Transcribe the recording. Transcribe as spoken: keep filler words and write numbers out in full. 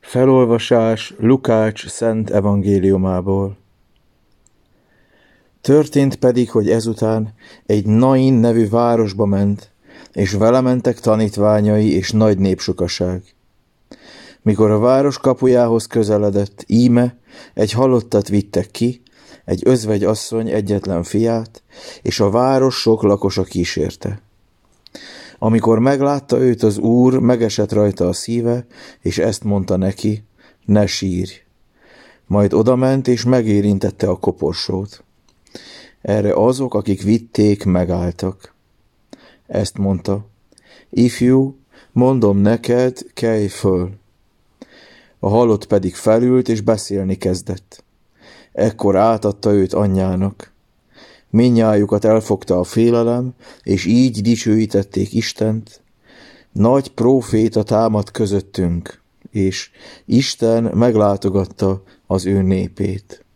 Felolvasás Lukács szent evangéliumából. Történt pedig, hogy ezután egy Nain nevű városba ment, és vele mentek tanítványai és nagy népsokaság. Mikor a város kapujához közeledett, íme egy halottat vittek ki, egy özvegy asszony egyetlen fiát, és a város sok lakosa kísérte. Amikor meglátta őt az Úr, megesett rajta a szíve, és ezt mondta neki: ne sírj! Majd odament, és megérintette a koporsót. Erre azok, akik vitték, megálltak. Ezt mondta: ifjú, mondom neked, kelj föl! A halott pedig felült, és beszélni kezdett. Ekkor átadta őt anyjának. Mindnyájukat elfogta a félelem, és így dicsőítették Istent: nagy próféta támadt közöttünk, és Isten meglátogatta az ő népét.